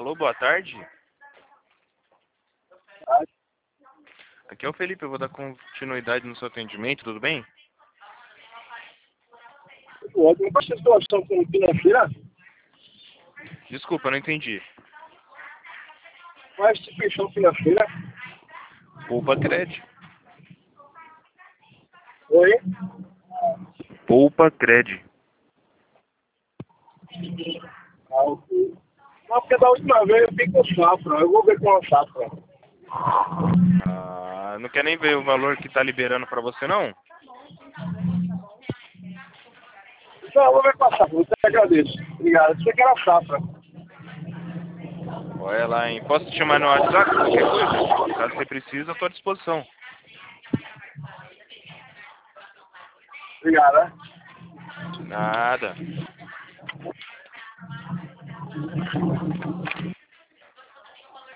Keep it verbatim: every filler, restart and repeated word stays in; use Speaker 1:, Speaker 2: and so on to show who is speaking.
Speaker 1: Alô, boa tarde. Aqui é o Felipe, eu vou dar continuidade no seu atendimento, tudo bem?
Speaker 2: Ótimo. Qual é a situação financeira?
Speaker 1: Desculpa, eu não entendi.
Speaker 2: Qual é a instituição financeira?
Speaker 1: Poupa Cred.
Speaker 2: Oi?
Speaker 1: Poupa Cred.
Speaker 2: Ah, ok. Não, porque da última vez eu fiquei com safra. Eu vou ver com a safra.
Speaker 1: Ah, não quer nem ver o valor que tá liberando pra você, não?
Speaker 2: Não, eu vou ver com a safra. Eu te agradeço. Obrigado. Você que era safra.
Speaker 1: Olha lá, hein? Posso te chamar no WhatsApp? Qualquer coisa? Caso você precise, eu tô à disposição.
Speaker 2: Obrigado, né?
Speaker 1: Nada.